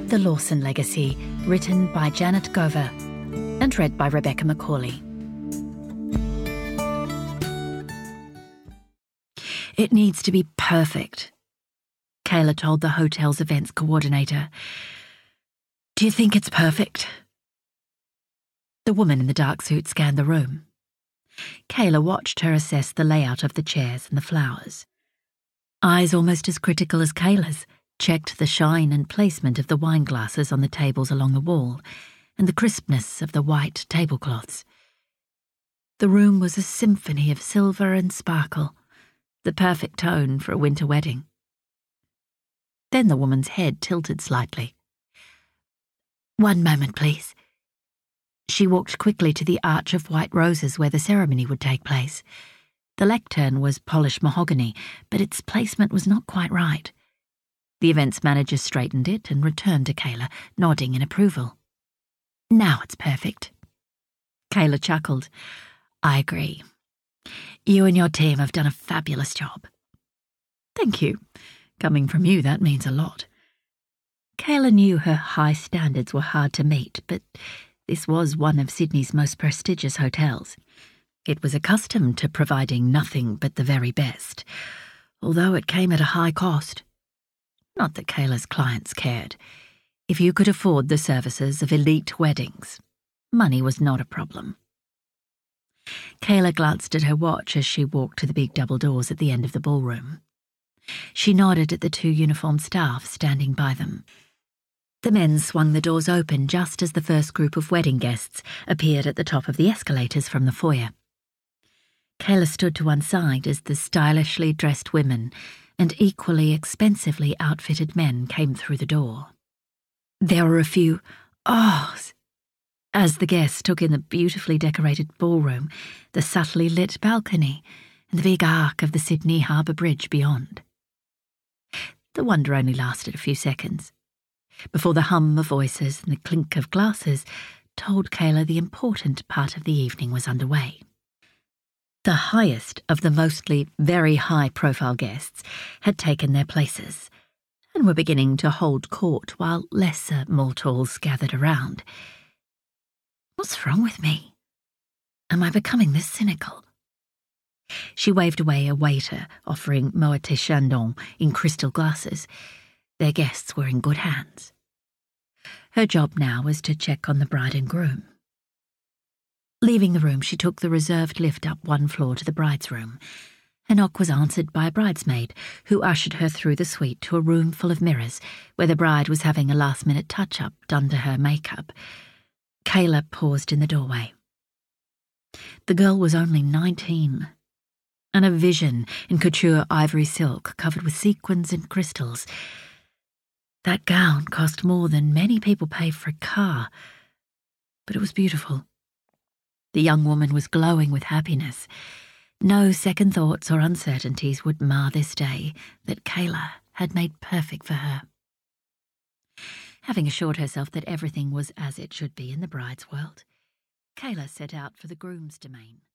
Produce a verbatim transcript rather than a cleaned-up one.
The Lawson Legacy, written by Janet Gover and read by Rebecca Macaulay. It needs to be perfect, Kayla told the hotel's events coordinator. Do you think it's perfect? The woman in the dark suit scanned the room. Kayla watched her assess the layout of the chairs and the flowers. Eyes almost as critical as Kayla's checked the shine and placement of the wine glasses on the tables along the wall and the crispness of the white tablecloths. The room was a symphony of silver and sparkle, the perfect tone for a winter wedding. Then the woman's head tilted slightly. One moment, please. She walked quickly to the arch of white roses where the ceremony would take place. The lectern was polished mahogany, but its placement was not quite right. The events manager straightened it and returned to Kayla, nodding in approval. Now it's perfect. Kayla chuckled. I agree. You and your team have done a fabulous job. Thank you. Coming from you, that means a lot. Kayla knew her high standards were hard to meet, but this was one of Sydney's most prestigious hotels. It was accustomed to providing nothing but the very best, although it came at a high cost. Not that Kayla's clients cared. If you could afford the services of elite weddings, money was not a problem. Kayla glanced at her watch as she walked to the big double doors at the end of the ballroom. She nodded at the two uniformed staff standing by them. The men swung the doors open just as the first group of wedding guests appeared at the top of the escalators from the foyer. Kayla stood to one side as the stylishly dressed women and equally expensively outfitted men came through the door. There were a few ahs as the guests took in the beautifully decorated ballroom, the subtly lit balcony, and the big arc of the Sydney Harbour Bridge beyond. The wonder only lasted a few seconds, before the hum of voices and the clink of glasses told Kayla the important part of the evening was underway. The highest of the mostly very high-profile guests had taken their places and were beginning to hold court while lesser mortals gathered around. What's wrong with me? Am I becoming this cynical? She waved away a waiter offering Moët Chandon in crystal glasses. Their guests were in good hands. Her job now was to check on the bride and groom. Leaving the room, she took the reserved lift up one floor to the bride's room. Her knock was answered by a bridesmaid, who ushered her through the suite to a room full of mirrors, where the bride was having a last-minute touch-up done to her makeup. Kayla paused in the doorway. The girl was only nineteen, and a vision in couture ivory silk covered with sequins and crystals. That gown cost more than many people pay for a car, but it was beautiful. The young woman was glowing with happiness. No second thoughts or uncertainties would mar this day that Kayla had made perfect for her. Having assured herself that everything was as it should be in the bride's world, Kayla set out for the groom's domain.